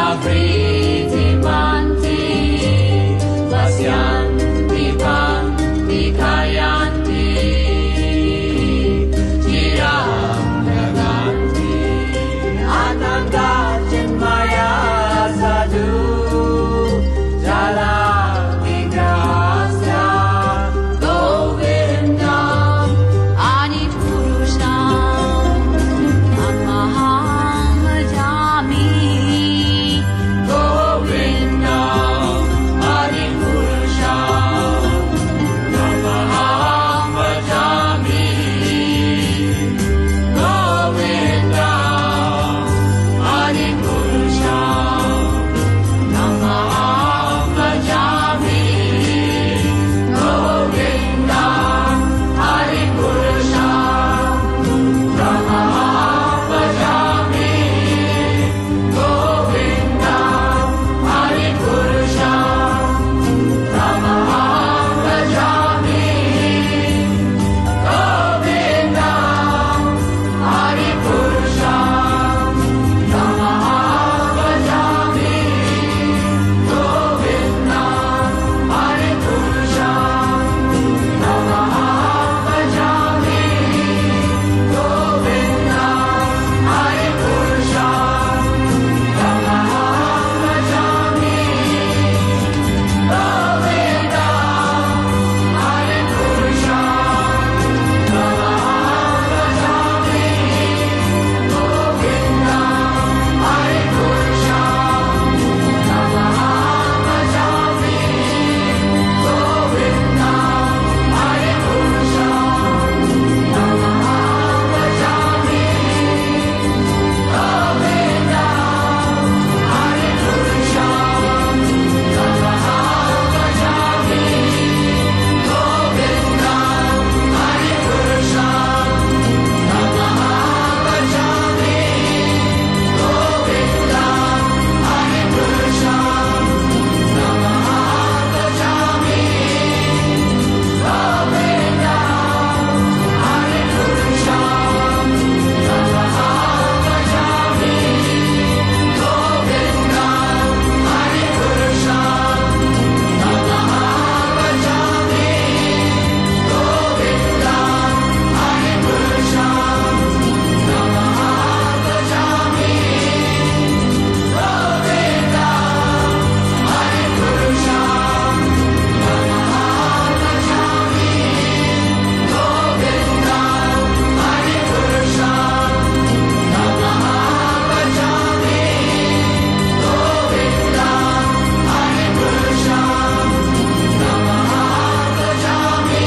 Pritimanti Vasyanti Panti Kayanti Chiram Naganti Ananda Chinmaya Sadhu Jala Vigrasya Govindam Adi Purusham Amaham Bhajami Govindam Adi Purusham Amaham Bhajami Govindam Adi Purusham Namaham Bhajami Govindam Adi Purusham Namaham Bhajami Govindam Adi Purusham Namaham Bhajami Govindam Adi Purusham Namaham Bhajami Govindam Adi Purusham Namaham Bhajami Govindam Adi Purusham Namaham Bhajami Govindam Adi Purusham Namaham Bhajami Govindam Adi Purusham Namaham Bhajami Govindam Adi Purusham Namaham Bhajami Govindam Adi Purusham Namaham Bhajami Govindam Adi Purusham Namaham Bhajami Govindam Adi Purusham Namaham Bhajami Govindam Adi Purusham Namaham Bhajami Govindam Adi Purusham Namaham Bhajami Govindam Adi Purusham Namaham Bhajami Govindam Adi Purusham Namaham Bhajami Govindam Adi Purusham Namaham Bhajami Govindam Adi Purusham Namaham Bhajami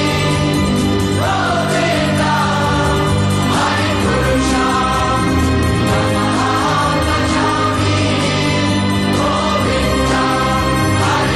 Govindam Adi Purusham Namaham Bhajami Govindam Adi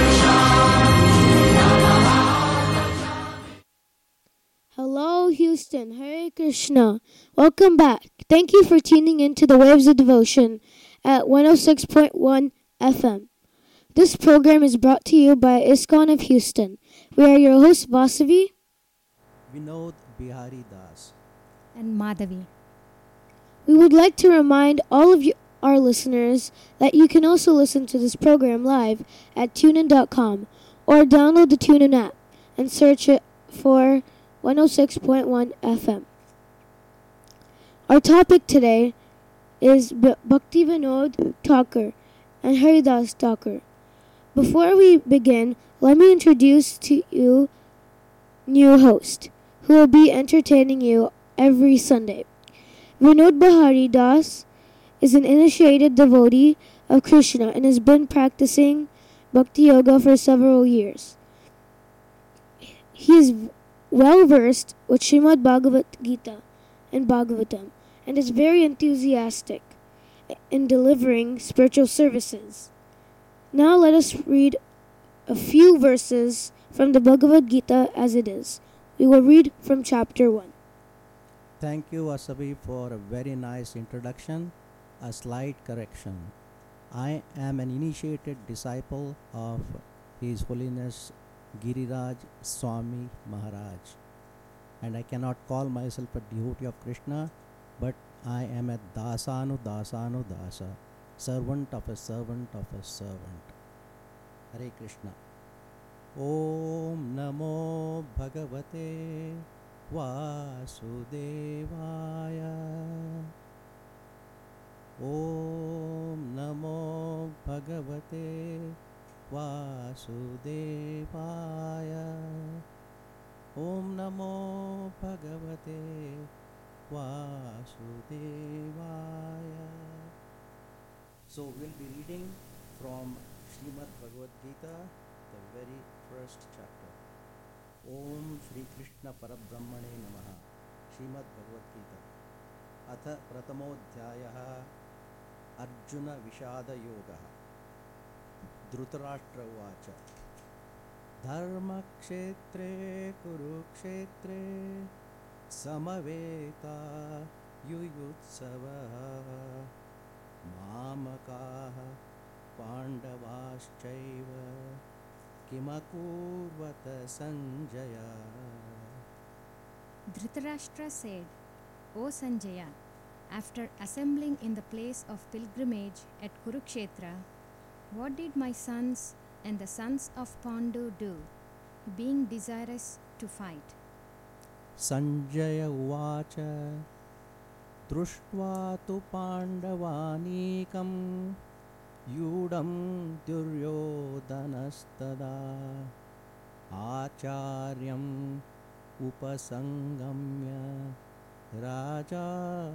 Purusham Hello, Houston. Hare Krishna. Welcome back. Thank you for tuning in to the Waves of Devotion at 106.1 FM. This program is brought to you by ISKCON of Houston. We are your hosts, Vasavi. Vinod Bihari Das. and Madhavi. We would like to remind all of our listeners that you can also listen to this program live at tunein.com or download the TuneIn app and search it for 106.1 FM. Our topic today is Bhakti Vinod Thakur and Haridas Thakur. Before we begin, let me introduce to you new host who will be entertaining you every Sunday. Vinod Bihari Das is an initiated devotee of Krishna and has been practicing Bhakti Yoga for several years. He is well versed with Srimad Bhagavad Gita and Bhagavatam and is very enthusiastic in delivering spiritual services. Now let us read a few verses from the Bhagavad Gita as it is. We will read from chapter 1. Thank you, Asabi, for a very nice introduction. A slight correction. I am an initiated disciple of His Holiness Giriraj Swami Maharaj, and I cannot call myself a devotee of Krishna, but I am a Dasanu Dasanu Dasa. servant of a servant of a servant. Hare Krishna. Om Namo Bhagavate Vasudevaya. Om Namo Bhagavate Vasudevaya. Om Namo Bhagavate Vasudevaya. So we'll be reading from Srimad Bhagavad Gita, the very first chapter. Om Shri Krishna Parabrahmane Namaha. Srimad Bhagavad Gita. अथ प्रथमोऽध्यायः अर्जुन विषाद योगः. धृतराष्ट्र उवाच धर्मक्षेत्रे कुरुक्षेत्रे समवेता युयुत्सवः मामकाः पाण्डवाश्चैव किमकुर्वत Sanjay. Dhritarashtra said, O Sanjaya, after assembling in the place of pilgrimage at Kurukshetra, what did my sons and the sons of Pandu do, being desirous to fight? Sanjaya उवाच दृष्ट्वा तु पाण्डवानीकं यूढं दुर्योधनस्तदा आचार्यम् उपसंगम्य राजा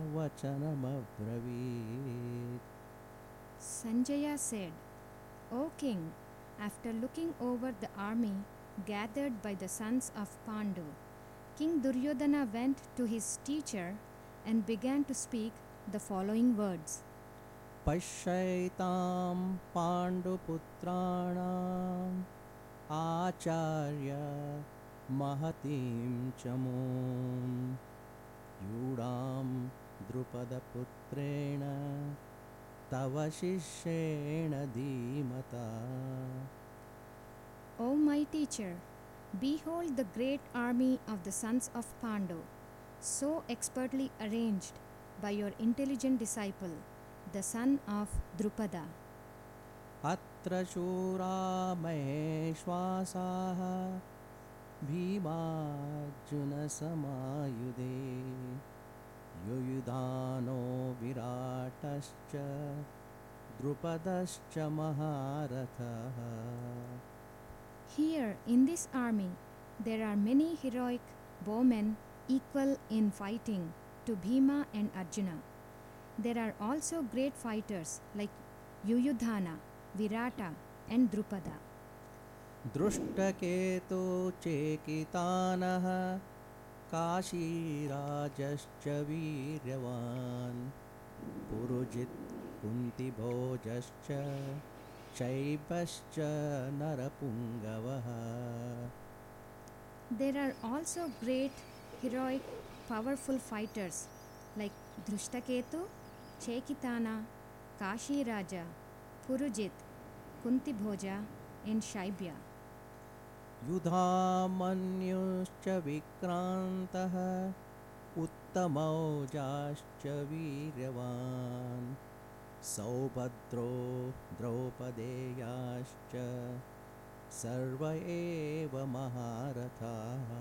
वचनमब्रवीत्. Sanjaya said, O king, after looking over the army gathered by the sons of Pandu, King Duryodhana went to his teacher and began to speak the following words. पश्यैतां पाण्डुपुत्राणाम् आचार्य महतीं च मूं यूढां द्रुपदपुत्रेण तव शिष्येण धीमता. O my teacher, behold the great army of the sons of Pandu, so expertly arranged by your intelligent disciple, the son of Drupada. अत्र शूरा महेश्वासाः भीमार्जुनसमायुधे युयुधानो विराटश्च द्रुपदश्च महारथः. Here in this army, there are many heroic bowmen equal in fighting to Bhima and Arjuna. There are also great fighters like Yuyudhana, Virata and Drupada. Dhrishtaketu चेकितानः काशीराजश्च वीर्यवान् Purujit कुन्तिभोजश्च शैबश्च नरपुङ्गवः. There are also great, heroic, powerful fighters like Drishtaketu, Chekitana, Kashi Raja, Purujit, Kuntibhoja and Shaibya. युधामन्युश्च विक्रान्तः उत्तमौजाश्च वीर्यवान् सौभद्रो द्रौपदेयाश्च सर्व एव महारथाः.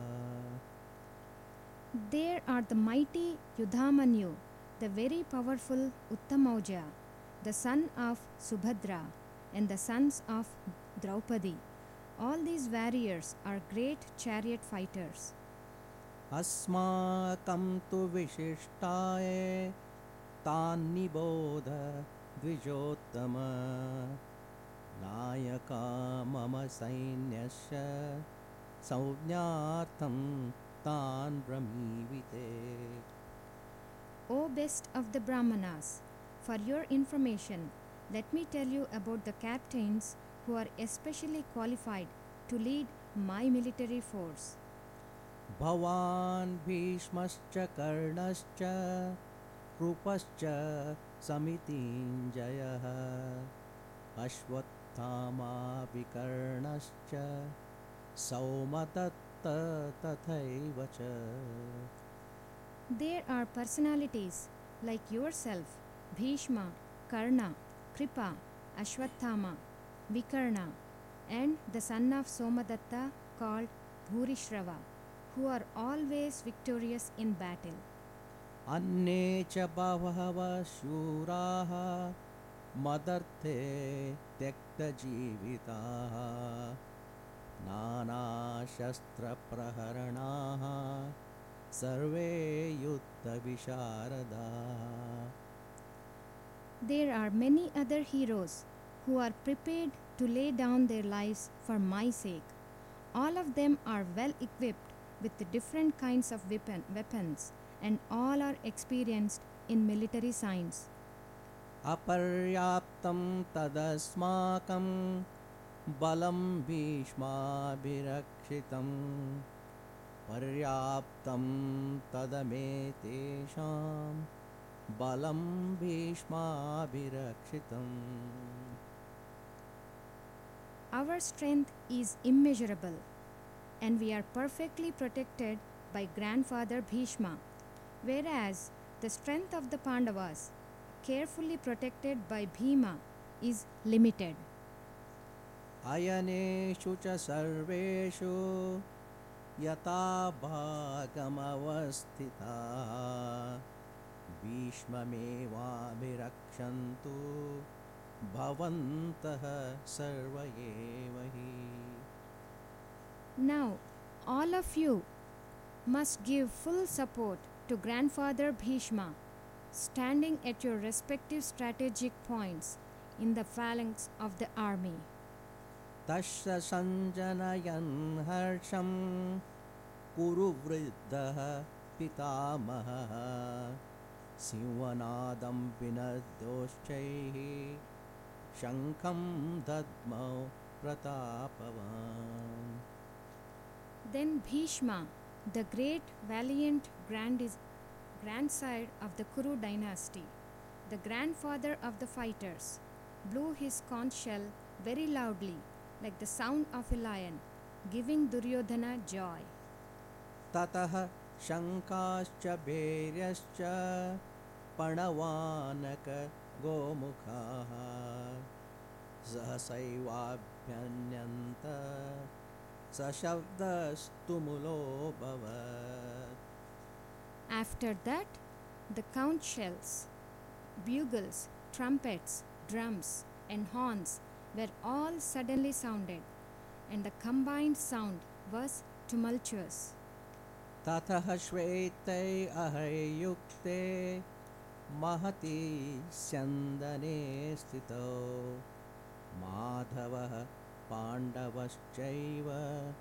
There are the mighty Yudhamanyu, the very powerful Uttamauja, the son of Subhadra, and the sons of Draupadi. All these warriors are great chariot fighters. अस्माकं तु विशिष्टाय तान्निबोध द्विजोत्तम नायका मम सैन्यस्य संज्ञार्थं तान् ब्रमीविते. O best of the Brahmanas, for your information, let me tell you about the captains who are especially qualified to lead my military force. भवान् भीष्मश्च कर्णश्च कृपश्च समितिञ्जयः अश्वत्थामा विकर्णश्च सौमदत्त तथैव च. There are personalities like yourself, Bhishma, Karna, Kripa, Ashwathama, Vikarna, and the son of Somadatta called Bhurishrava, who are always victorious in battle. अन्ये च बहवः शूराः मदर्थे त्यक्तजीविताः नानाशस्त्रप्रहरणाः सर्वे युद्धविशारदाः. There are many other heroes who are prepared to lay down their lives for my sake. All of them are well equipped with different kinds of weapons, and all are experienced in military science. अपर्याप्तं तदस्माकं बलं भीष्माभिरक्षितं पर्याप्तं तदमेतेषां बलं भीष्माभिरक्षितम्. Our strength is immeasurable, and we are perfectly protected by grandfather Bhishma, whereas the strength of the Pandavas, carefully protected by Bhima, is limited. अयनेषु च सर्वेषु यथा भागमवस्थिताः भीष्ममेवाभिरक्षन्तु भवन्तः सर्व एव हि. Now, all of you must give full support to grandfather Bhishma, standing at your respective strategic points in the phalanx of the army. तस्य सञ्जनयन् हर्षं कुरु वृद्धः पितामहः सिंहनादं विनद्योश्चैः शङ्खं दद्मौ प्रतापवान्. Then Bhishma, the great valiant grandsire of the Kuru dynasty, the grandfather of the fighters, blew his conch shell very loudly, like the sound of a lion, giving Duryodhana joy. ततः शङ्काश्च भैर्यश्च पणवानक गोमुखाः सहसैवाभ्यन्यन्त सशब्दस्तुमुलोऽभवत्. After that, the conch shells, bugles, trumpets, drums, and horns were all suddenly sounded, and the combined sound was tumultuous. ततः श्वेतै अहैयुक्ते महती स्यन्दने स्थितौ माधवः पाण्डवश्चैव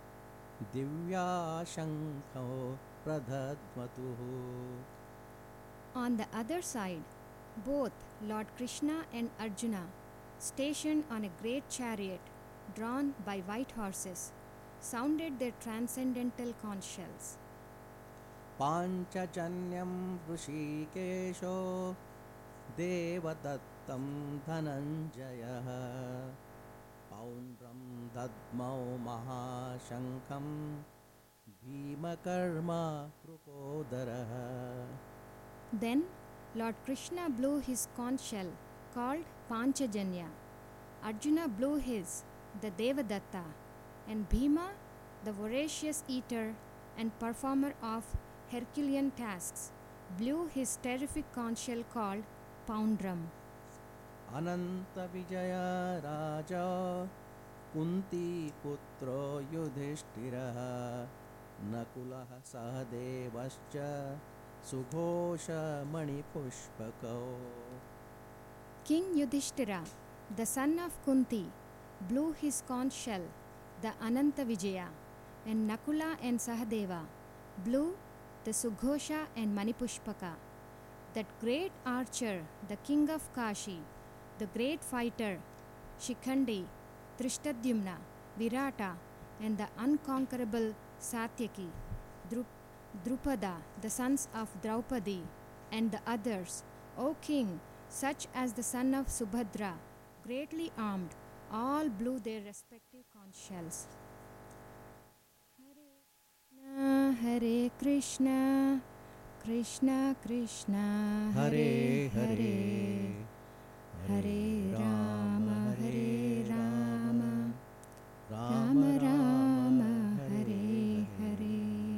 दिव्याशङ्खौ प्रदध्मतुः. On the other side, both Lord Krishna and Arjuna, stationed on a great chariot drawn by white horses, sounded their transcendental conch shells. पाञ्चजन्यं ऋषिकेशो देवदत्तं Dhananjay पौण्ड्रं दद्मौ महाशङ्खं भीमकर्मा कृपोदरः. Then Lord Krishna blew his conch shell called Panchajanya. Arjuna blew his, the Devadatta, and Bhima, the voracious eater and performer of Herculean tasks, blew his terrific conch shell called Poundram. अनन्तविजय राजा कुन्तीपुत्रो युधिष्ठिरः नकुलः सहदेवश्च सुघोषमणिपुष्पकौ. King Yudhishthira, the son of Kunti, blew his conch shell, the Ananta Vijaya, and Nakula and Sahadeva blew the Sughosha and Manipushpaka. That great archer, the king of Kashi, the great fighter, Shikhandi, Trishtadyumna, Virata, and the unconquerable Satyaki, Drupada, the sons of Draupadi, and the others, O king, such as the son of Subhadra, greatly armed, all blew their respective conch shells. Hare Krishna, Krishna Krishna, Hare Hare Hare Hare, हरे राम राम राम राम हरे हरे।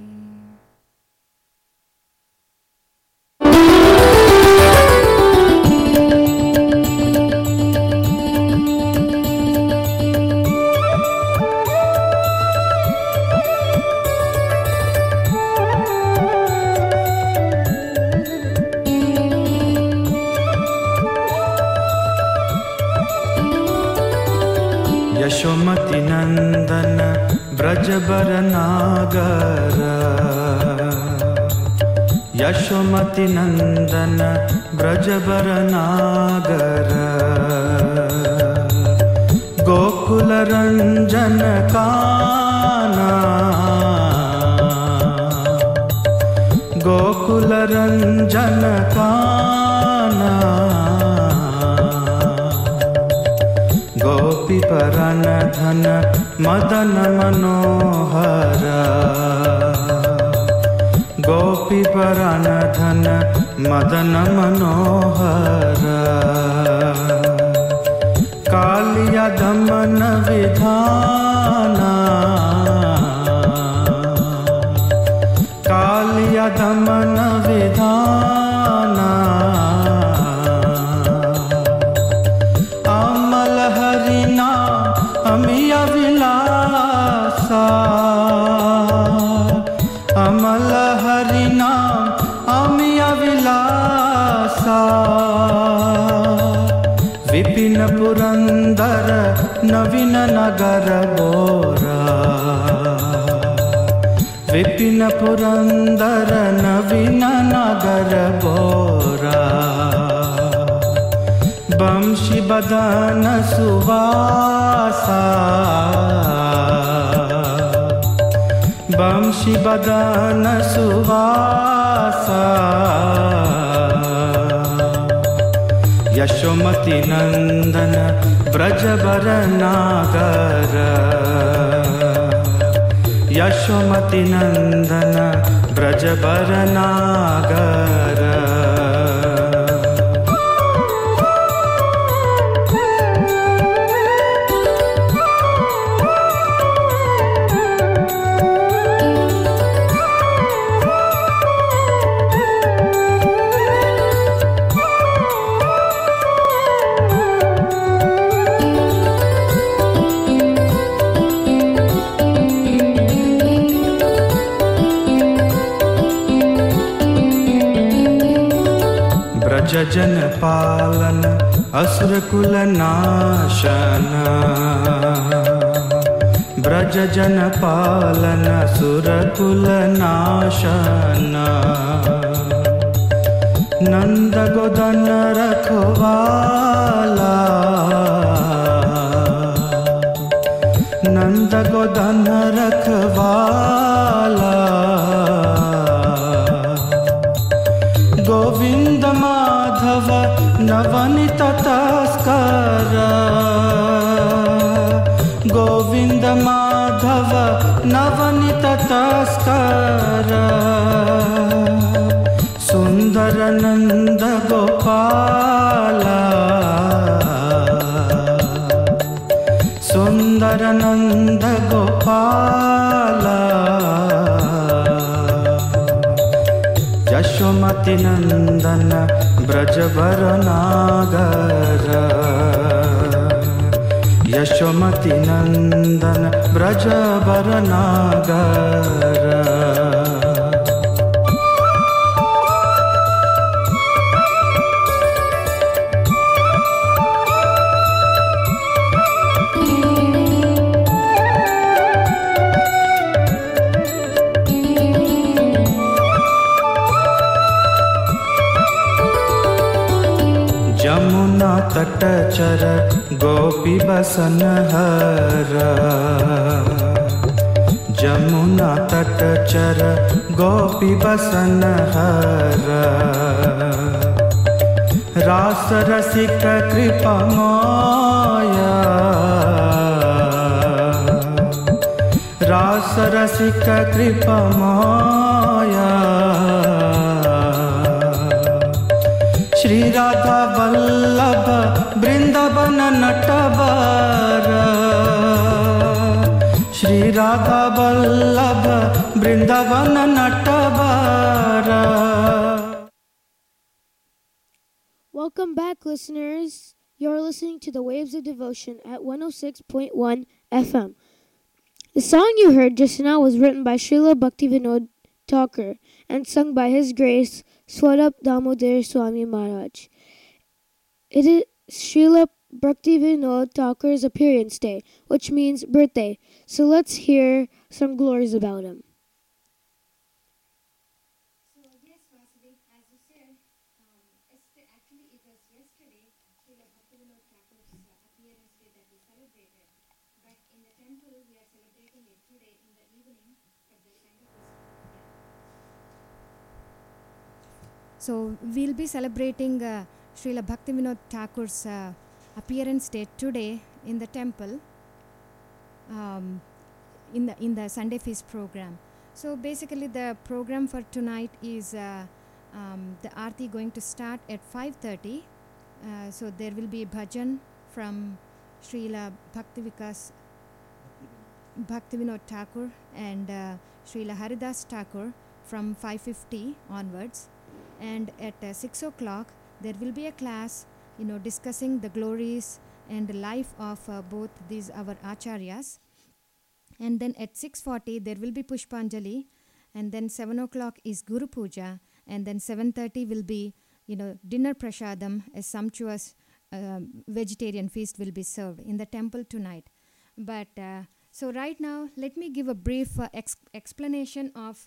यशोमति नंदन ब्रजबर नागर, यशोमति नंदन ब्रजबर नागर, गोकुल रंजन काना, गोकुल रंजन काना, गोपी परन धन मदन मनोहर, गोपी परन धन मदन मनोहर, कालिया दमन विधाना, कालिया दमन विधाना, अमल हरिना अमिय विलासा, अमल हरिना अमिय विलासा, विपिन पुरंदर नवीन नगर बोरा, विपिन पुरंदर नवीन नगर बोरा, बंशी बदन सुवासा, बंशी बदन सुवासा, यशोमति नंदन ब्रजबर नागर, यशोमति नंदन ब्रजबर नागर, जन पालन असुर कुल नाशन, ब्रज जन पालन असुर कुल नाशन, नंद गोदन रखवाला, नंद गोदन रखवाला, गोविंद माधव नवनीत तस्कर, गोविंद माधव नवनीत तस्कर, सुंदर नंद गोपाला, सुंदर नंद गोपाला, यशोमति नंदन ब्रजबर नागर, यशोमति नंदन ब्रजबर नागर, यमुना तटचर गोपी बसन हर, यमुना तटचर गोपी बसन हर, रास रसिक कृपा माया, रास रसिक कृपा माया, Shri Radha Vallabh Brindavan Natwar Shri Radha Vallabh Brindavan Natwar. Welcome back, listeners. You're listening to the Waves of Devotion at 106.1 FM. The song you heard just now was written by Srila Bhaktivinoda Thakur and sung by His Grace Swarup Damodar Swami Maharaj. It is Srila Bhaktivinoda Thakur's appearance day, which means birthday. So let's hear some glories about him. So yes, Vasudev, as you said, actually it was yesterday, Srila Bhaktivinoda Thakur's appearance day that we celebrated. But in the temple, we are celebrating it today in the evening for the Sunday program. So we'll be celebrating Srila Bhaktivinoda Thakur's appearance day today in the temple, in the Sunday Feast program. So basically the program for tonight is the Aarti going to start at 5:30. So there will be a bhajan from Srila Bhaktivinoda Thakur and Srila Haridas Thakur from 5:50 onwards. And at 6 o'clock there will be a class, discussing the glories and the life of both these our acharyas. And then at 6:40 there will be Pushpanjali, and then 7 o'clock is Guru Puja, and then 7:30 will be dinner prasadam, a sumptuous vegetarian feast will be served in the temple tonight. But so right now let me give a brief explanation of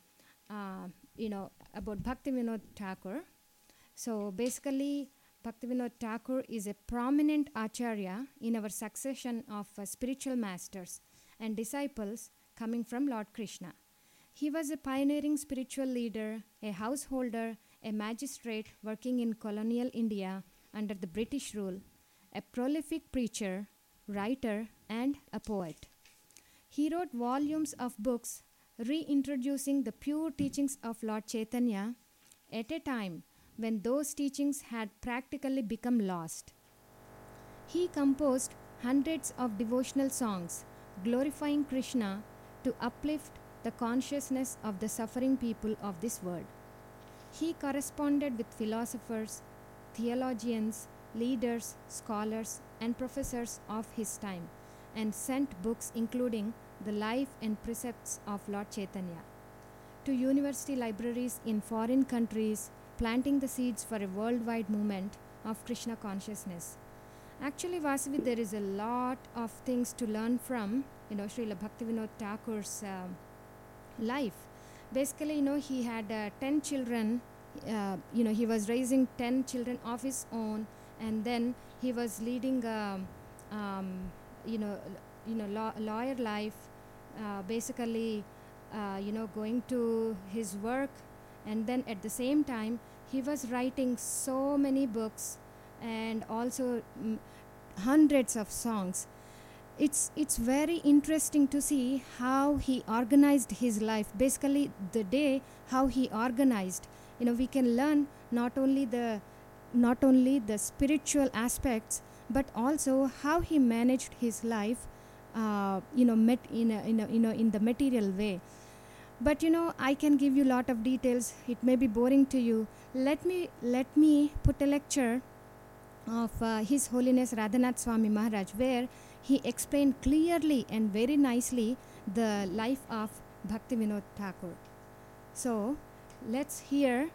about Bhaktivinoda Thakur. So basically Bhaktivinoda Thakur is a prominent acharya in our succession of spiritual masters and disciples coming from Lord Krishna. He was a pioneering spiritual leader, a householder, a magistrate working in colonial India under the British rule, a prolific preacher, writer, and a poet. He wrote volumes of books reintroducing the pure teachings of Lord Chaitanya at a time when those teachings had practically become lost. He composed hundreds of devotional songs glorifying Krishna to uplift the consciousness of the suffering people of this world. He corresponded with philosophers, theologians, leaders, scholars, and professors of his time, and sent books including the life and precepts of Lord Chaitanya to university libraries in foreign countries, planting the seeds for a worldwide movement of Krishna consciousness. Actually, Vasavi, there is a lot of things to learn from, Srila Bhaktivinoda Thakur's life. Basically, he had 10 children. He was raising 10 children of his own, and then he was leading, lawyer life. Basically, going to his work, and then at the same time, he was writing so many books and also hundreds of songs. It's very interesting to see how he organized his life. Basically, the day how he organized. We can learn not only the spiritual aspects, but also how he managed his life. In the material way. But I can give you a lot of details. It may be boring to you. Let me put a lecture of His Holiness Radhanath Swami Maharaj, where he explained clearly and very nicely the life of Bhaktivinoda Thakur. So let's hear.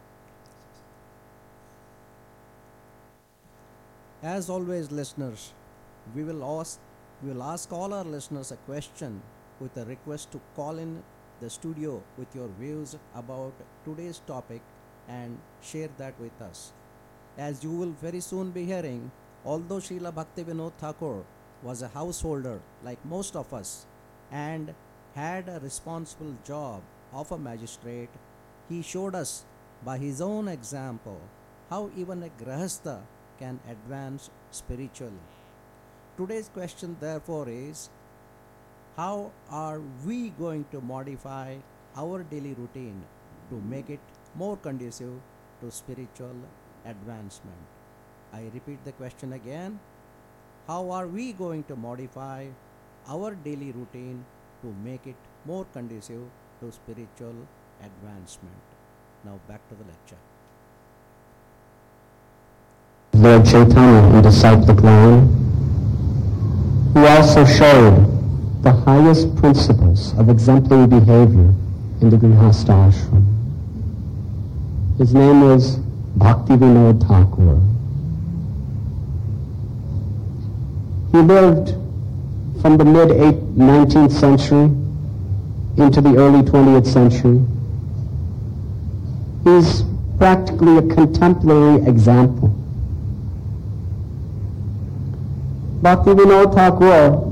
As always, listeners, we will ask all our listeners a question with a request to call in the studio with your views about today's topic and share that with us. As you will very soon be hearing, although Srila Bhaktivinoda Thakur was a householder like most of us and had a responsible job of a magistrate, he showed us by his own example how even a grahastha can advance spiritually. Today's question therefore is, how are we going to modify our daily routine to make it more conducive to spiritual advancement? I repeat the question again. how are we going to modify our daily routine to make it more conducive to spiritual advancement? Now back to the lecture. Lord Chaitanya in disciplic line, who also showed the highest principles of exemplary behavior in the Grihastha ashram. His name was Bhakti Vinod Thakur. He lived from the mid-19th century into the early 20th century. He's practically a contemporary example. Bhakti Vinod Thakur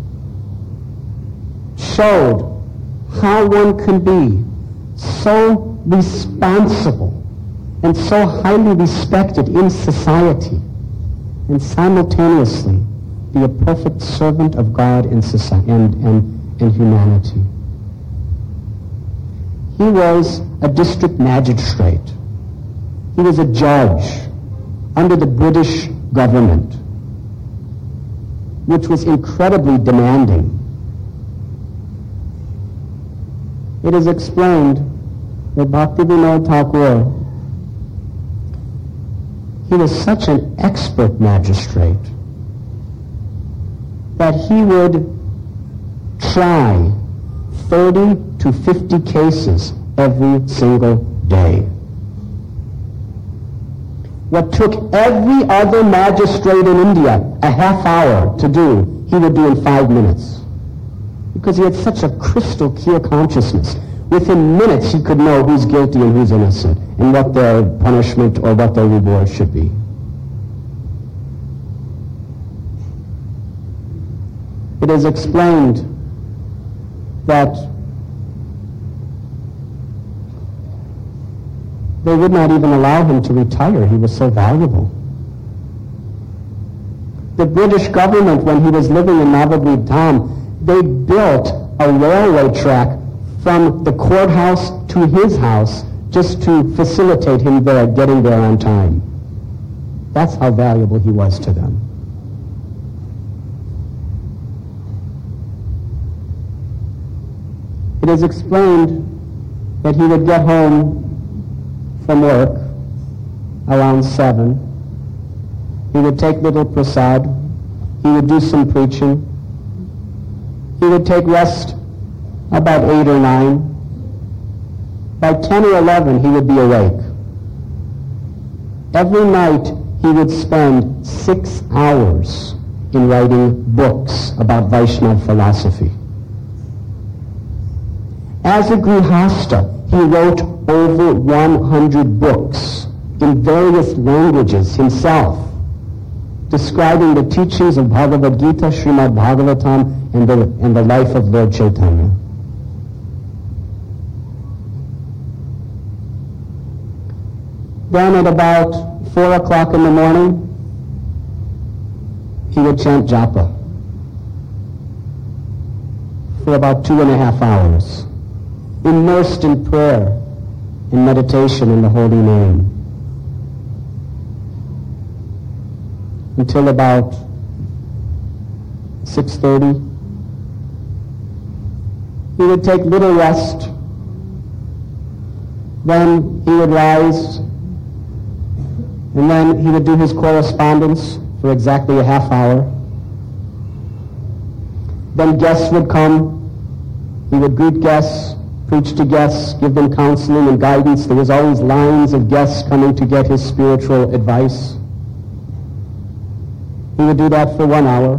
showed how one can be so responsible and so highly respected in society and simultaneously be a perfect servant of God in society and humanity. He was a district magistrate. He was a judge under the British government, which was incredibly demanding. It is explained that Bhakti Vinod Thakur, he was such an expert magistrate that he would try 30 to 50 cases every single day. What took every other magistrate in India a half hour to do, he would do in 5 minutes. Because he had such a crystal clear consciousness. Within minutes he could know who's guilty and who's innocent, and what their punishment or what their reward should be. It is explained that they would not even allow him to retire. He was so valuable. The British government, when he was living in Navadvip Dham, they built a railway track from the courthouse to his house just to facilitate him there, getting there on time. That's how valuable he was to them. It is explained that he would get home from work around 7. He would take little prasad. He would do some preaching. He would take rest about 8 or 9. By 10 or 11, he would be awake. Every night, he would spend 6 hours in writing books about Vaishnava philosophy. As a Grihastha, he wrote over 100 books in various languages himself, describing the teachings of Bhagavad Gita, Srimad Bhagavatam, and the life of Lord Chaitanya. Then at about 4 o'clock in the morning, he would chant japa for about 2.5 hours, immersed in prayer and meditation in the holy name, until about 6:30. He would take little rest. Then he would rise, and then he would do his correspondence for exactly a half hour. Then guests would come. He would greet guests, preach to guests, give them counseling and guidance. There was always lines of guests coming to get his spiritual advice. He would do that for 1 hour.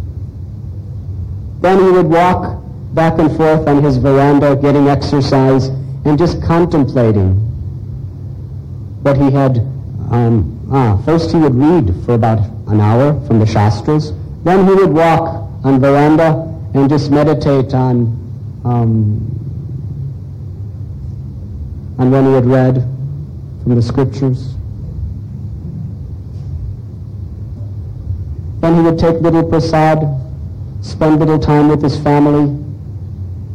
Then he would walk back and forth on his veranda, getting exercise and just contemplating what he had. First he would read for about an hour from the Shastras. Then he would walk on veranda and just meditate on when he had read from the scriptures. Then he would take little prasad, spend little time with his family.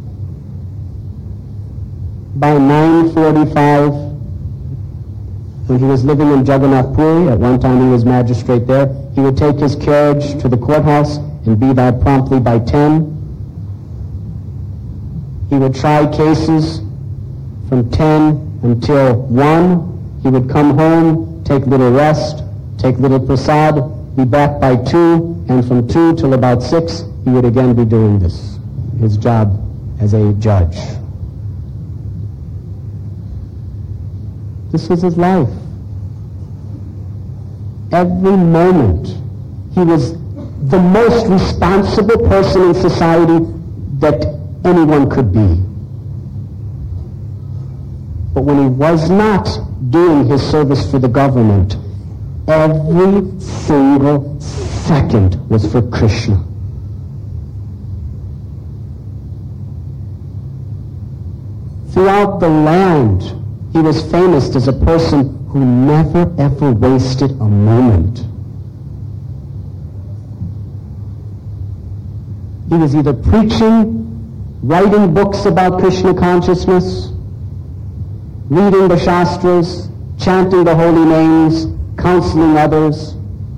By 9:45, When he was living in Jagannath Puri, at one time he was magistrate there, he would take his carriage to the courthouse and be there promptly by 10. He would try cases from 10 until 1. He would come home, take little rest, take little prasad, be back by 2, and from 2 till about 6, he would again be doing this, his job as a judge. This was his life. Every moment, he was the most responsible person in society that anyone could be. But when he was not doing his service for the government, every single second was for Krishna. Throughout the land, he was famous as a person who never ever wasted a moment. He was either preaching, writing books about Krishna consciousness, reading the Shastras, chanting the holy names, counseling others.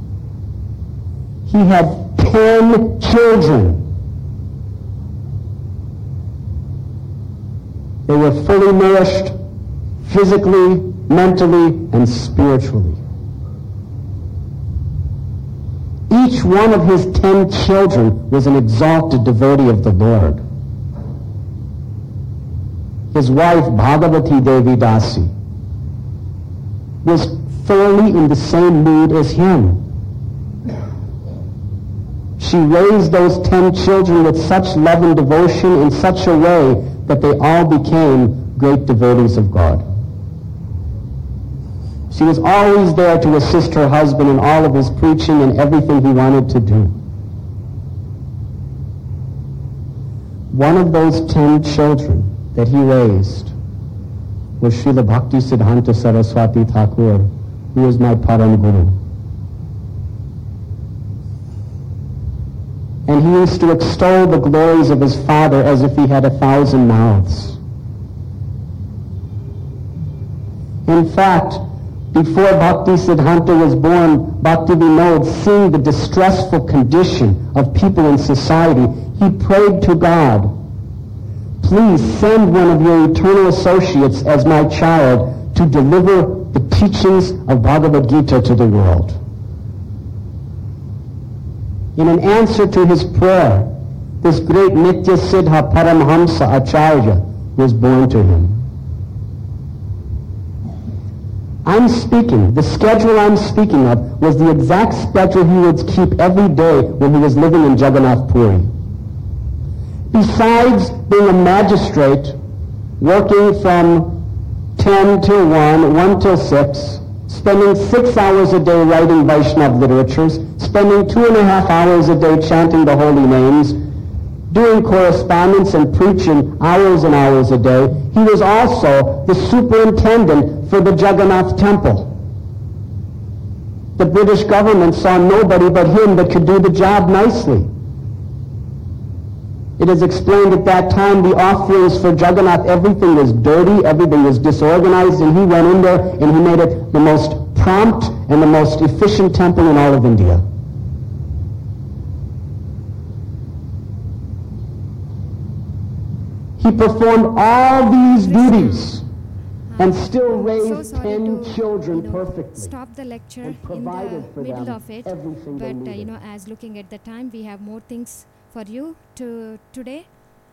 He had 10 children. They were fully nourished, physically, mentally, and spiritually. Each one of his 10 children was an exalted devotee of the Lord. His wife, Bhagavati Devi Dasi, was thoroughly in the same mood as him. She raised those 10 children with such love and devotion in such a way that they all became great devotees of God. She was always there to assist her husband in all of his preaching and everything he wanted to do. One of those 10 children that he raised was Srila Bhakti Siddhanta Saraswati Thakur, who was my Param Guru. And he used to extol the glories of his father as if he had 1,000 mouths. In fact, before Bhakti Siddhanta was born, Bhakti Vinod, seeing the distressful condition of people in society, he prayed to God, please send one of your eternal associates as my child to deliver the teachings of Bhagavad Gita to the world. In an answer to his prayer, this great Nitya Siddha Paramhamsa Acharya was born to him. The schedule I'm speaking of was the exact schedule he would keep every day when he was living in Jagannath Puri. Besides being a magistrate, working from 10 till 1 till 6, spending 6 hours a day writing Vaishnava literatures, spending 2.5 hours a day chanting the holy names, doing correspondence and preaching hours and hours a day, he was also the superintendent for the Jagannath Temple. The British government saw nobody but him that could do the job nicely. It is explained at that time the offerings for Jagannath, everything was dirty, everything was disorganized, and he went in there and he made it the most prompt and the most efficient temple in all of India. He performed all these duties and still raised 10 children perfectly. Stop the lecture and in provided the for middle them of it, everything they but needed. as looking at the time, we have more things for you today.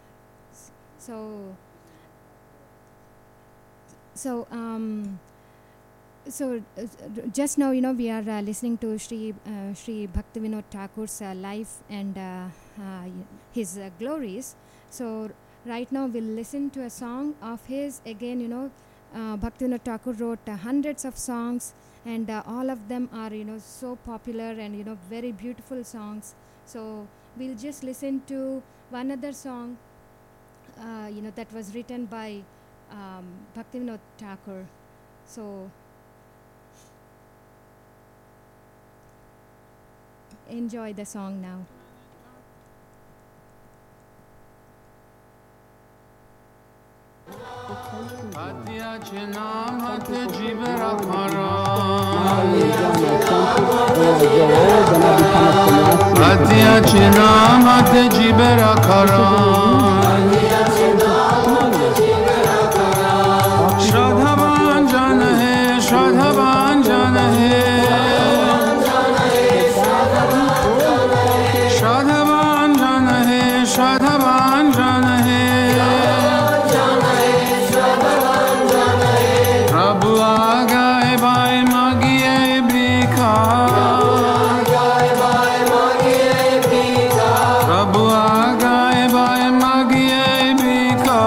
So just now, we are listening to Sri Bhaktivinoda Thakur's life and his glories. So right now we'll listen to a song of his. Again, Bhaktivinoda Thakur wrote hundreds of songs, and all of them are, so popular and, very beautiful songs. So we'll just listen to one other song, that was written by Bhaktivinoda Thakur. So enjoy the song now. Hatiya chinam hat jiv rakhara grow old, then I become a sannyasi. Adya Chinam Adya Jibera Karan Shradhavan Jan Hai Shradhavan Jan Hai Shradhavan Jan Hai Shradhavan Jan Hai Prabhu Agai Bhai Magiye Bhikha Prabhu Agai Bhai Magiye Bhikha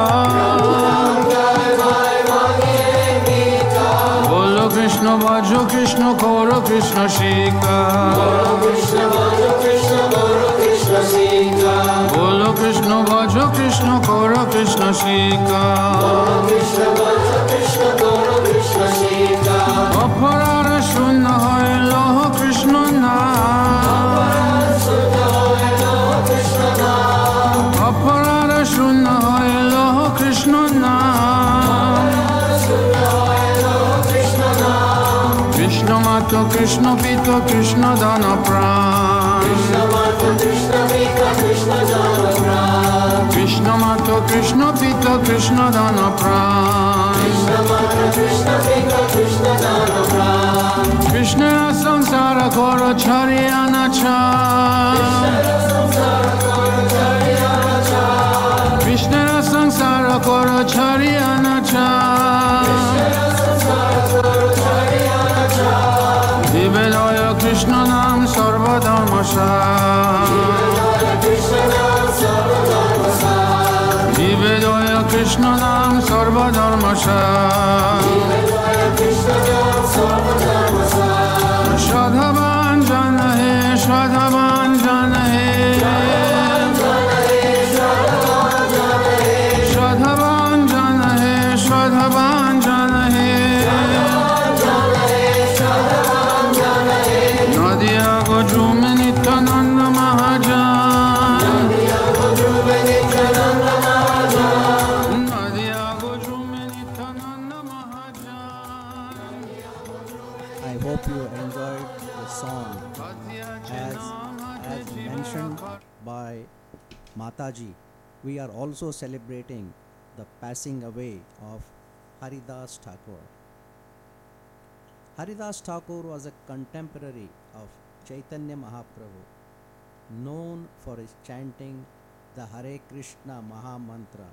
Bolo Krishna Bhajo Krishna Koro Krishna Shika Bolo Krishna Bhajo Krishna Koro Krishna Shika Aparara Shunna Hoy Loho Krishna Naam Aparara Shunna Hoy Loho Krishna Naam Krishna Mato Krishna Pito Krishna Dana Pran Krishna Mato Krishna Pito Krishna Dana Pran Krishna Samsara Koro Charyana Cham Krishna Samsara Koro Charyana Cham Divedaya Krishna Nam Sarva Dharmasam Divedaya Krishna Nam Sarva Dharmasam Shradhavan Jan Hai Shradhavan Jan Hai Shradhavan Jan Hai Shradhavan Jan Hai Nadia Gojume Nityananda Mahajan Nadia Gojume Nityananda Mahajan I hope you enjoyed the song. As mentioned by Mataji, we are also celebrating the passing away of Haridas Thakur. Haridas Thakur was a contemporary of Chaitanya Mahaprabhu, known for his chanting the Hare Krishna Maha Mantra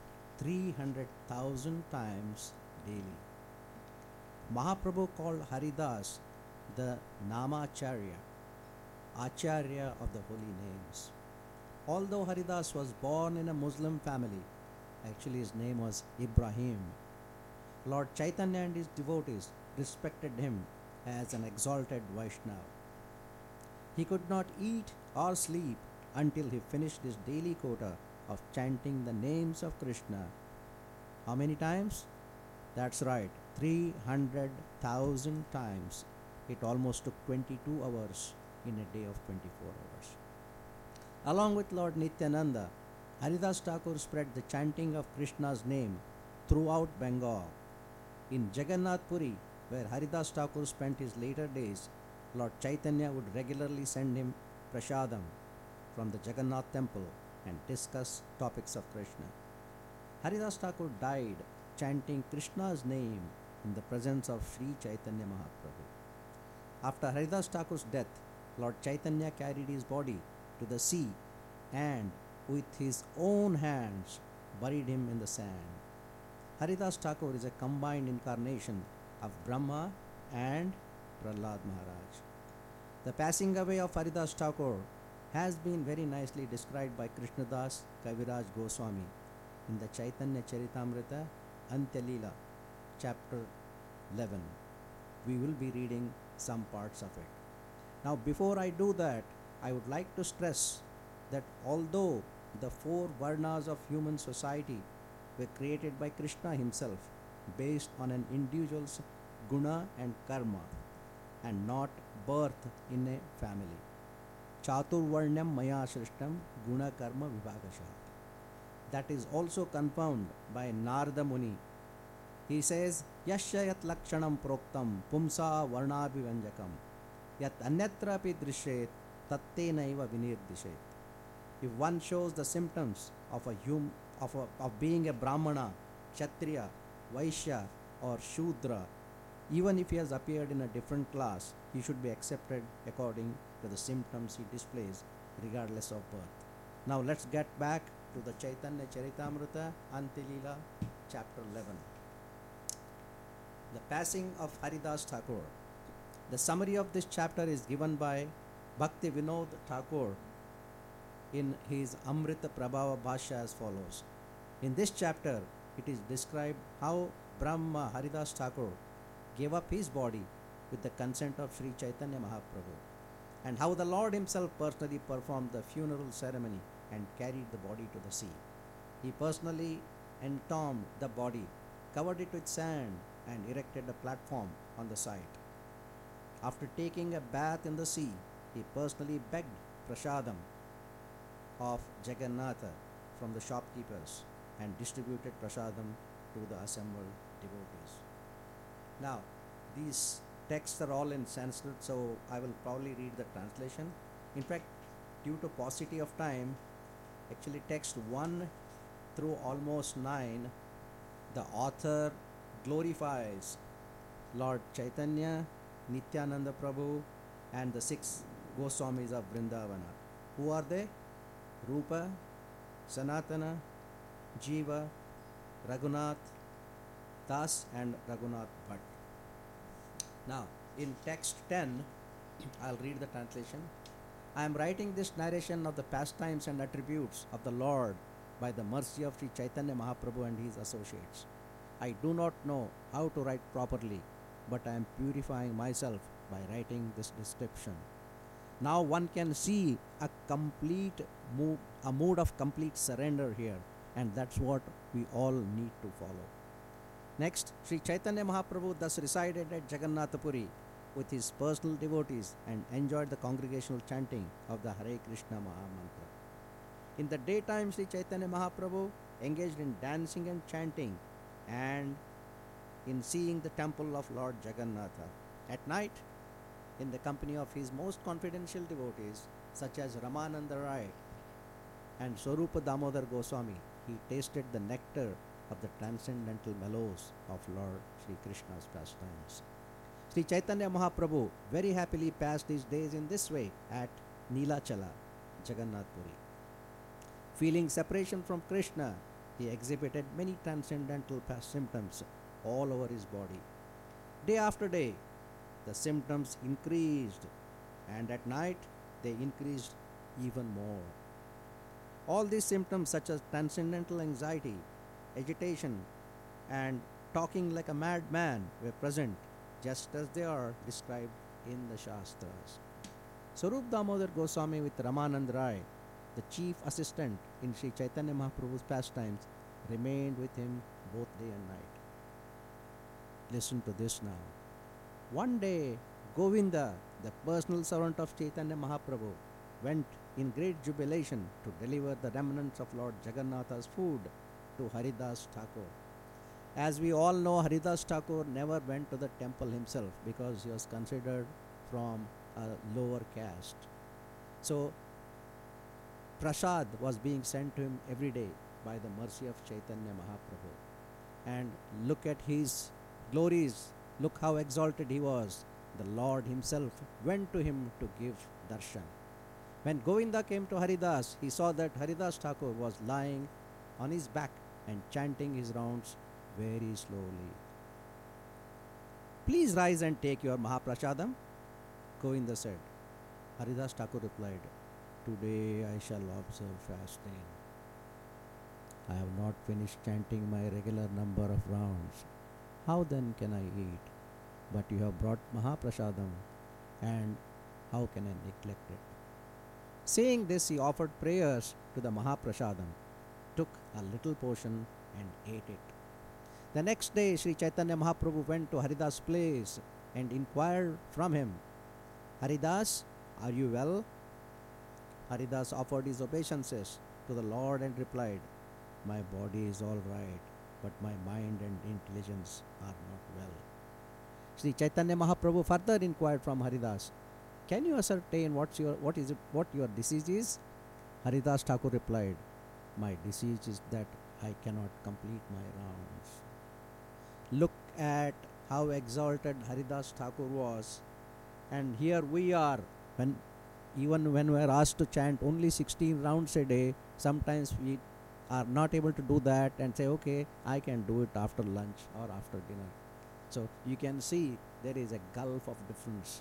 300,000 times daily. Mahaprabhu called Haridas the Namacharya, Acharya of the holy names. Although Haridas was born in a Muslim family, actually his name was Ibrahim, Lord Chaitanya and his devotees respected him as an exalted Vaishnava. He could not eat or sleep until he finished his daily quota of chanting the names of Krishna. How many times? That's right, 300,000 times. It almost took 22 hours in a day of 24 hours. Along with Lord Nityananda, Haridas Thakur spread the chanting of Krishna's name throughout Bengal. In Jagannath Puri, where Haridas Thakur spent his later days, Lord Chaitanya would regularly send him prasadam from the Jagannath temple and discuss topics of Krishna. Haridas Thakur died chanting Krishna's name in the presence of Sri Chaitanya Mahaprabhu. After Haridas Thakur's death, Lord Chaitanya carried his body to the sea and with his own hands buried him in the sand. Haridas Thakur is a combined incarnation of Brahma and Prahlad Maharaj. The passing away of Haridas Thakur has been very nicely described by Krishnadas Kaviraj Goswami in the Chaitanya Charitamrita Antyalila, chapter 11. We will be reading some parts of it. Now, before I do that, I would like to stress that although the four varnas of human society were created by Krishna himself based on an individual's guna and karma and not birth in a family. Chaturvarnyam maya shrishtam guna karma vibhagasha. That is also confirmed by Narada Muni. He says, Yasya yat lakshanam proktam pumsa varnabhivanjakam Yat anyatrapi drishet tattenaiva vinirdishet. If one shows the symptoms of of being a Brahmana, Kshatriya, Vaishya, or Shudra, even if he has appeared in a different class, he should be accepted according to the symptoms he displays, regardless of birth. Now let's get back to the Chaitanya Charitamrita, Antilila, chapter 11. The passing of Haridas Thakur. The summary of this chapter is given by Bhakti Vinod Thakur in his Amrita Prabhava Bhashya as follows. In this chapter, it is described how Brahma Haridas Thakur gave up his body with the consent of Sri Chaitanya Mahaprabhu, and how the Lord himself personally performed the funeral ceremony and carried the body to the sea. He personally entombed the body, covered it with sand, and erected a platform on the site. After taking a bath in the sea, he personally begged prasadam of Jagannatha from the shopkeepers and distributed prasadam to the assembled devotees. Now, these texts are all in Sanskrit, so I will probably read the translation. In fact, due to paucity of time, actually text 1 through almost 9, the author glorifies Lord Chaitanya, Nityananda Prabhu, and the 6 Goswamis of Vrindavana. Who are they? Rupa, Sanatana, Jiva, Raghunath Das, and Raghunath Bhatt. Now, in text 10, I'll read the translation. I am writing this narration of the pastimes and attributes of the Lord by the mercy of Sri Chaitanya Mahaprabhu and his associates. I do not know how to write properly, but I am purifying myself by writing this description. Now one can see a mood of complete surrender here, and that's what we all need to follow. Next, Sri Chaitanya Mahaprabhu thus resided at Jagannathapuri with his personal devotees and enjoyed the congregational chanting of the Hare Krishna Mahamantra. In the daytime, Sri Chaitanya Mahaprabhu engaged in dancing and chanting and in seeing the temple of Lord Jagannatha. At night, in the company of his most confidential devotees, such as Ramananda Rai and Swarupa Damodar Goswami, he tasted the nectar of the transcendental mellows of Lord Sri Krishna's pastimes. Sri Chaitanya Mahaprabhu very happily passed his days in this way at Neelachala, Jagannath Puri. Feeling separation from Krishna, he exhibited many transcendental symptoms all over his body. Day after day, the symptoms increased, and at night they increased even more. All these symptoms, such as transcendental anxiety, agitation, and talking like a madman, were present just as they are described in the Shastras. Swarup Damodar Goswami with Ramanand Rai, the chief assistant in Sri Chaitanya Mahaprabhu's pastimes, remained with him both day and night. Listen to this now. One day, Govinda, the personal servant of Chaitanya Mahaprabhu, went in great jubilation to deliver the remnants of Lord Jagannatha's food to Haridas Thakur. As we all know, Haridas Thakur never went to the temple himself because he was considered from a lower caste. So, prasad was being sent to him every day by the mercy of Chaitanya Mahaprabhu. And look at his glories, look how exalted he was. The Lord himself went to him to give darshan. When Govinda came to Haridas, he saw that Haridas Thakur was lying on his back and chanting his rounds very slowly. Please rise and take your Mahaprasadam, Govinda said. Haridas Thakur replied, Today I shall observe fasting. I have not finished chanting my regular number of rounds. How then can I eat? But you have brought Mahaprasadam, and how can I neglect it? Saying this, he offered prayers to the Mahaprasadam, took a little portion and ate it. The next day, Sri Chaitanya Mahaprabhu went to Haridas' place and inquired from him, Haridas, are you well? Haridas offered his obeisances to the Lord and replied, My body is all right, but my mind and intelligence are not well. Sri Chaitanya Mahaprabhu further inquired from Haridas, can you ascertain what your disease is? Haridas Thakur replied, my disease is that I cannot complete my rounds. Look at how exalted Haridas Thakur was, and here we are, even when we are asked to chant only 16 rounds a day, sometimes we are not able to do that and say, okay, I can do it after lunch or after dinner. So you can see there is a gulf of difference.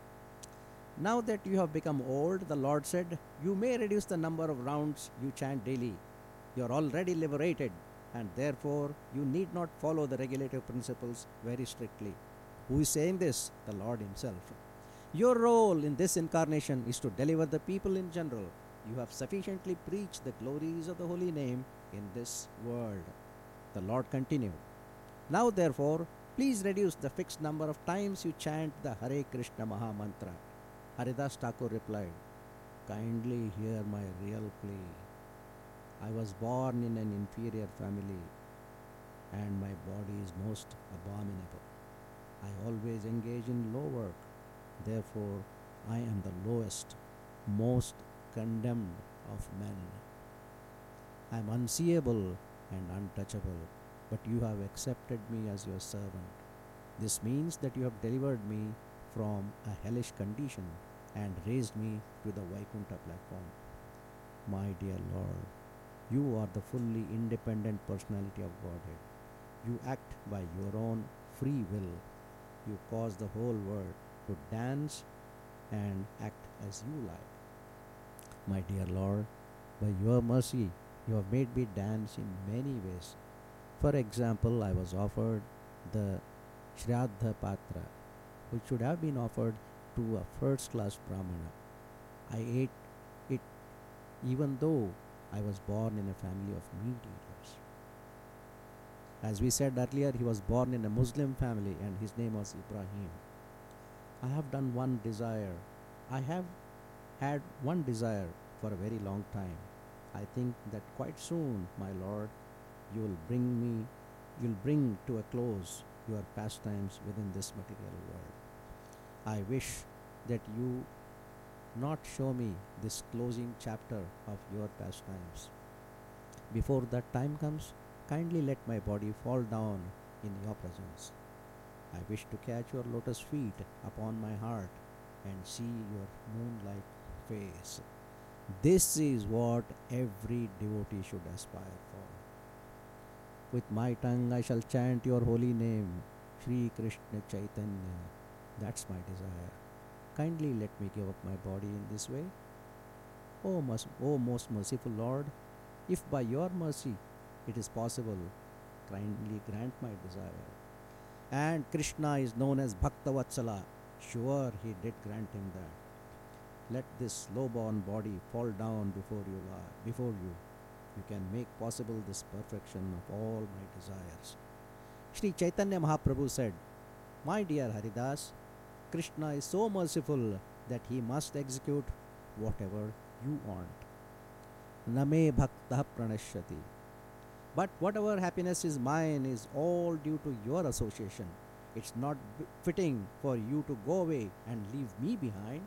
Now that you have become old, the Lord said, you may reduce the number of rounds you chant daily. You are already liberated, and therefore you need not follow the regulative principles very strictly. Who is saying this? The Lord Himself. Your role in this incarnation is to deliver the people in general. You have sufficiently preached the glories of the holy name in this world. The Lord continued. Now therefore, please reduce the fixed number of times you chant the Hare Krishna Maha Mantra. Haridas Thakur replied, kindly hear my real plea. I was born in an inferior family, and my body is most abominable. I always engage in low work. Therefore, I am the lowest, most condemned of men. I am unseeable and untouchable, but you have accepted me as your servant. This means that you have delivered me from a hellish condition and raised me to the Vaikuntha platform. My dear Lord, you are the fully independent personality of Godhead. You act by your own free will. You cause the whole world to dance and act as you like. My dear Lord, by your mercy, you have made me dance in many ways. For example, I was offered the Shraddha Patra, which should have been offered to a first-class Brahmana. I ate it even though I was born in a family of meat eaters. As we said earlier, he was born in a Muslim family and his name was Ibrahim. I have done one desire. I have had one desire for a very long time. I think that quite soon, my Lord, you'll bring to a close your pastimes within this material world. I wish that you not show me this closing chapter of your pastimes. Before that time comes, kindly let my body fall down in your presence. I wish to catch your lotus feet upon my heart and see your moon-like face. This is what every devotee should aspire for. With my tongue I shall chant your holy name, Shri Krishna Chaitanya. That's my desire. Kindly let me give up my body in this way. O most merciful Lord, if by your mercy it is possible, kindly grant my desire. And Krishna is known as Bhakta Vatsala. Sure, he did grant him that. Let this low-born body fall down before you. You can make possible this perfection of all my desires. Shri Chaitanya Mahaprabhu said, my dear Haridas, Krishna is so merciful that he must execute whatever you want. Name bhaktah pranashyati. But whatever happiness is mine is all due to your association. It's not fitting for you to go away and leave me behind.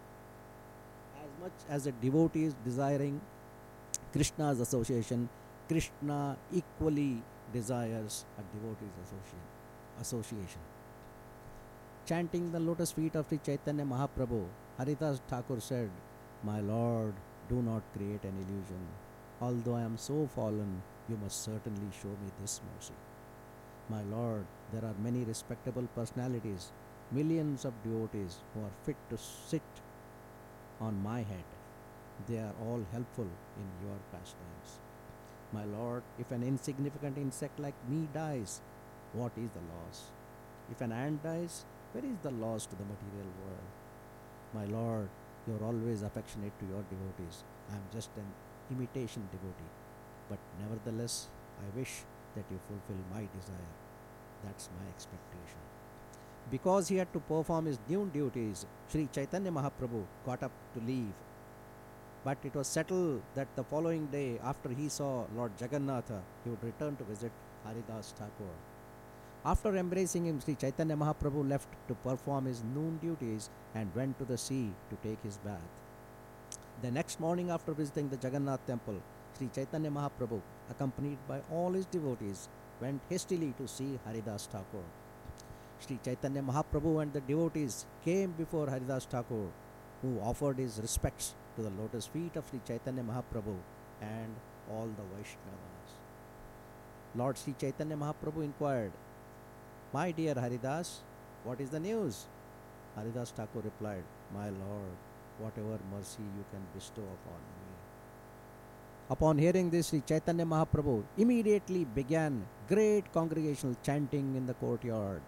As much as a devotee is desiring Krishna's association, Krishna equally desires a devotee's association. Chanting the lotus feet of Sri Chaitanya Mahaprabhu, Haridas Thakur said, my Lord, do not create an illusion. Although I am so fallen, you must certainly show me this mercy. My Lord, there are many respectable personalities, millions of devotees who are fit to sit on my head. They are all helpful in your pastimes. My Lord, if an insignificant insect like me dies, what is the loss? If an ant dies, where is the loss to the material world? My Lord, you are always affectionate to your devotees. I am just an imitation devotee. But nevertheless, I wish that you fulfill my desire. That's my expectation. Because he had to perform his new duties, Sri Chaitanya Mahaprabhu got up to leave. But it was settled that the following day, after he saw Lord Jagannatha, he would return to visit Haridas Thakur. After embracing him, Sri Chaitanya Mahaprabhu left to perform his noon duties and went to the sea to take his bath. The next morning, after visiting the Jagannath temple, Sri Chaitanya Mahaprabhu, accompanied by all his devotees, went hastily to see Haridas Thakur. Sri Chaitanya Mahaprabhu and the devotees came before Haridas Thakur, who offered his respects to the lotus feet of Sri Chaitanya Mahaprabhu and all the Vaishnavas. Lord Sri Chaitanya Mahaprabhu inquired, "My dear Haridas, what is the news?" Haridas Thakur replied, "My Lord, whatever mercy you can bestow upon me." Upon hearing this, Sri Chaitanya Mahaprabhu immediately began great congregational chanting in the courtyard.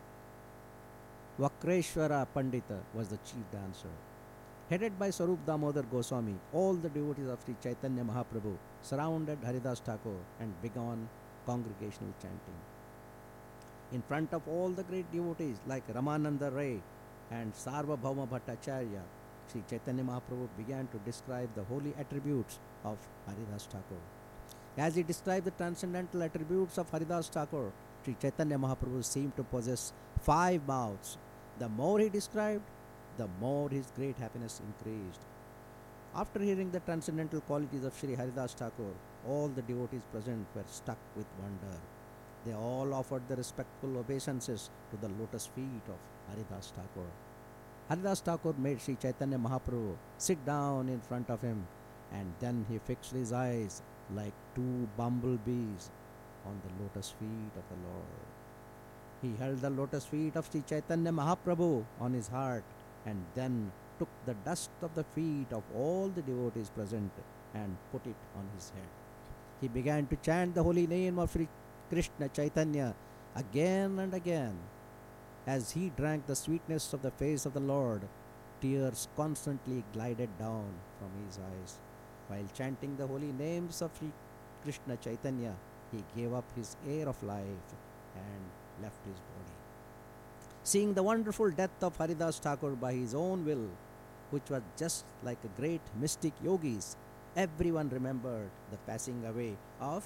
Vakreshwara Pandita was the chief dancer. Headed by Sarup Damodar Goswami, all the devotees of Sri Chaitanya Mahaprabhu surrounded Haridas Thakur and began congregational chanting. In front of all the great devotees like Ramananda Ray and Sarvabhauma Bhattacharya, Sri Chaitanya Mahaprabhu began to describe the holy attributes of Haridas Thakur. As he described the transcendental attributes of Haridas Thakur, Sri Chaitanya Mahaprabhu seemed to possess 5 mouths. The more he described, the more his great happiness increased. After hearing the transcendental qualities of Sri Haridas Thakur, all the devotees present were struck with wonder. They all offered the respectful obeisances to the lotus feet of Haridas Thakur. Haridas Thakur made Sri Chaitanya Mahaprabhu sit down in front of him, and then he fixed his eyes like 2 bumblebees on the lotus feet of the Lord. He held the lotus feet of Sri Chaitanya Mahaprabhu on his heart and then took the dust of the feet of all the devotees present and put it on his head. He began to chant the holy name of Sri Krishna Chaitanya again and again. As he drank the sweetness of the face of the Lord, tears constantly glided down from his eyes. While chanting the holy names of Sri Krishna Chaitanya, he gave up his air of life and left his body. Seeing the wonderful death of Haridas Thakur by his own will, which was just like a great mystic yogis, everyone remembered the passing away of,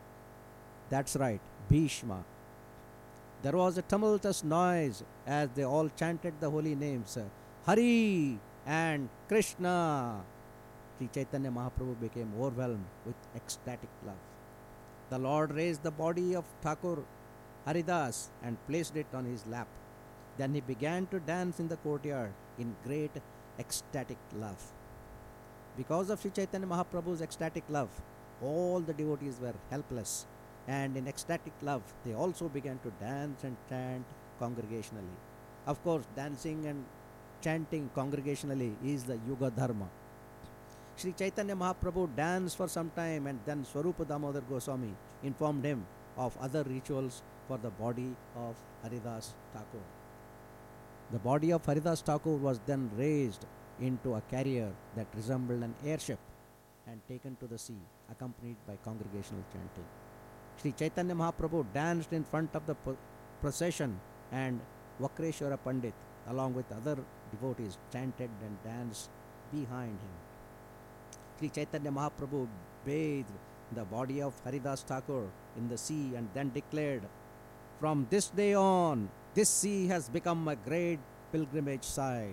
that's right, Bhishma. There was a tumultuous noise as they all chanted the holy names, Hari and Krishna. Sri Chaitanya Mahaprabhu became overwhelmed with ecstatic love. The Lord raised the body of Thakur Haridas and placed it on his lap. Then he began to dance in the courtyard in great ecstatic love. Because of Sri Chaitanya Mahaprabhu's ecstatic love, all the devotees were helpless, and in ecstatic love they also began to dance and chant congregationally. Of course, dancing and chanting congregationally is the Yuga Dharma. Sri Chaitanya Mahaprabhu danced for some time, and then Swarupa Damodar Goswami informed him of other rituals for the body of Haridas Thakur. The body of Haridas Thakur was then raised into a carrier that resembled an airship and taken to the sea, accompanied by congregational chanting. Sri Chaitanya Mahaprabhu danced in front of the procession, and Vakreshwara Pandit, along with other devotees, chanted and danced behind him. Sri Chaitanya Mahaprabhu bathed the body of Haridas Thakur in the sea and then declared, "From this day on, this sea has become a great pilgrimage site.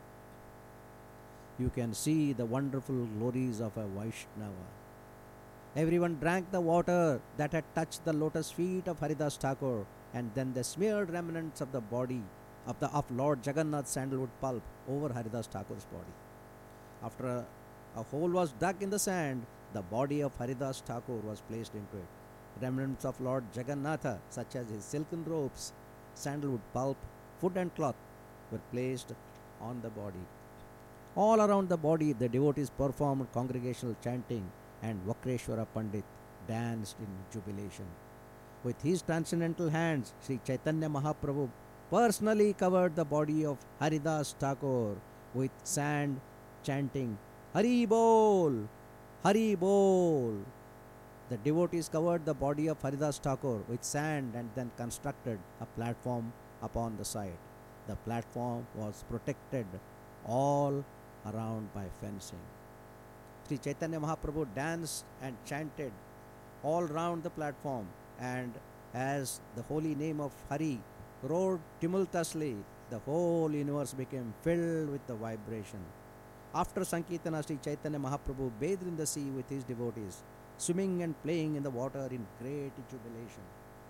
You can see the wonderful glories of a Vaishnava." Everyone drank the water that had touched the lotus feet of Haridas Thakur, and then they smeared remnants of the body of Lord Jagannath's sandalwood pulp over Haridas Thakur's body. After a hole was dug in the sand, the body of Haridas Thakur was placed into it. Remnants of Lord Jagannatha, such as his silken robes, sandalwood pulp, food and cloth, were placed on the body. All around the body, the devotees performed congregational chanting, and Vakreshwara Pandit danced in jubilation. With his transcendental hands, Sri Chaitanya Mahaprabhu personally covered the body of Haridas Thakur with sand, chanting, "Hari Bol! Hari Bol!" The devotees covered the body of Haridas Thakur with sand and then constructed a platform upon the side. The platform was protected all around by fencing. Sri Chaitanya Mahaprabhu danced and chanted all round the platform, and As the holy name of Hari roared tumultuously, the whole universe became filled with the vibration. After Sankirtana, Sri Chaitanya Mahaprabhu bathed in the sea with his devotees, swimming and playing in the water in great jubilation.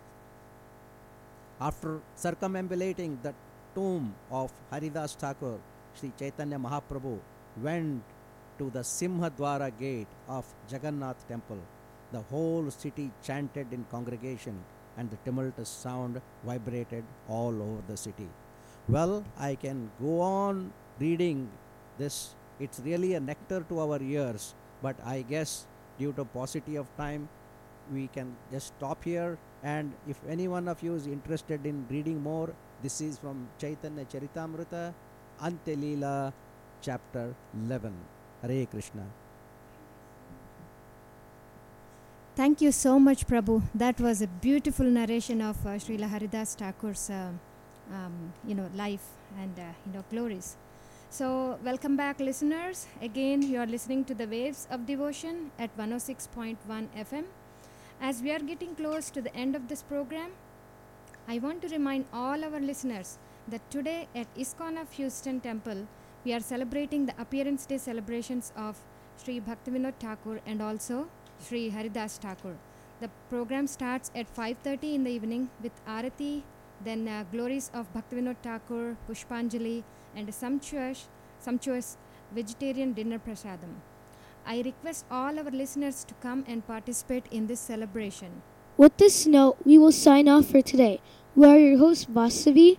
After circumambulating the tomb of Haridas Thakur, Sri Chaitanya Mahaprabhu went to the Simhadwara gate of Jagannath temple. The whole city chanted in congregation and the tumultuous sound vibrated all over the city. Well, I can go on reading this. It's really a nectar to our ears, but I guess due to paucity of time, we can just stop here. And if any one of you is interested in reading more, this is from Chaitanya Charitamrita, Antelila, chapter 11. Hare Krishna. Thank you so much, Prabhu. That was a beautiful narration of Srila Haridas Thakur's life and glories. So, welcome back, listeners. Again, you are listening to the Waves of Devotion at 106.1 FM. As we are getting close to the end of this program, I want to remind all our listeners that today at ISKCON of Houston Temple, we are celebrating the Appearance Day celebrations of Sri Bhaktivinoda Thakur and also Sri Haridas Thakur. The program starts at 5:30 in the evening with Arati, then glories of Bhaktivinoda Thakur, Pushpanjali, and a sumptuous vegetarian dinner prasadam. I request all our listeners to come and participate in this celebration. With this note, we will sign off for today. We are your hosts, Vasavi.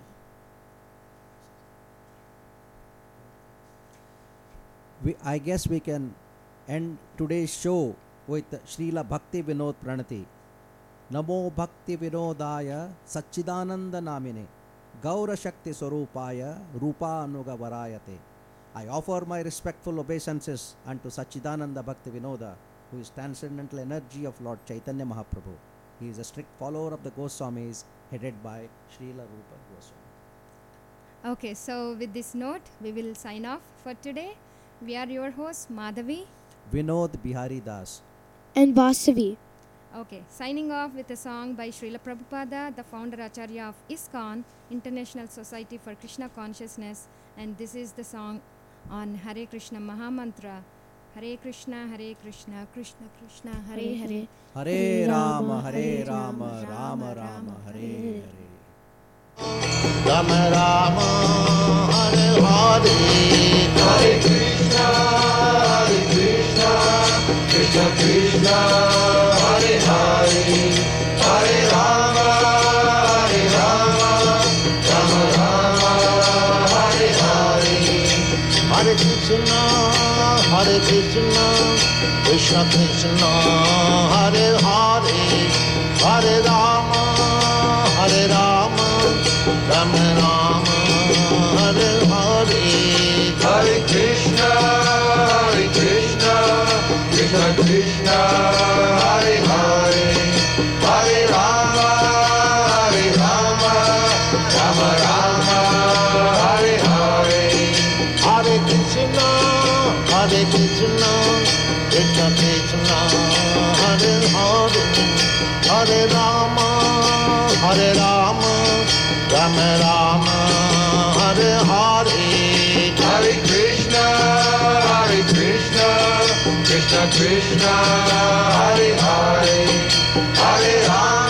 I guess we can end today's show with Srila Bhakti Vinod Pranati. Namo Bhakti Vinodaya Satchidananda Namine Gaura Shakti Swarupaya Rupa Anuga Varayate. I offer my respectful obeisances unto Satchidananda Bhakti Vinoda, who is transcendental energy of Lord Chaitanya Mahaprabhu. He is a strict follower of the Goswamis, headed by Srila Rupa Goswami. Okay, so with this note, we will sign off for today. We are your hosts, Madhavi, Vinod Bihari Das, and Vasavi. Okay, signing off with a song by Srila Prabhupada, the founder Acharya of ISKCON, International Society for Krishna Consciousness, and this is the song on Hare Krishna Mahamantra. Hare Krishna, Krishna Krishna, Hare Hare. Hare Rama, Rama Rama, Hare Hare. Rama Rama, Hare Hare, Hare Krishna, Krishna Krishna, Hare Hare, Hare Rama, Rama Rama, Hare Hare. Hare Krishna, Krishna Krishna, Hare Hare, Hare Rama, Rama Rama, Hare Hare. Hare Krishna, Krishna Krishna, Hare Hare, Hare Rama, Rama Rama, Hare Hare. Hare Krishna, Krishna Krishna, Hare Hare, Hare Rama, Rama Rama, Hare Hare. Hare Krishna, Krishna Krishna, Hare Hare, Hare Rama.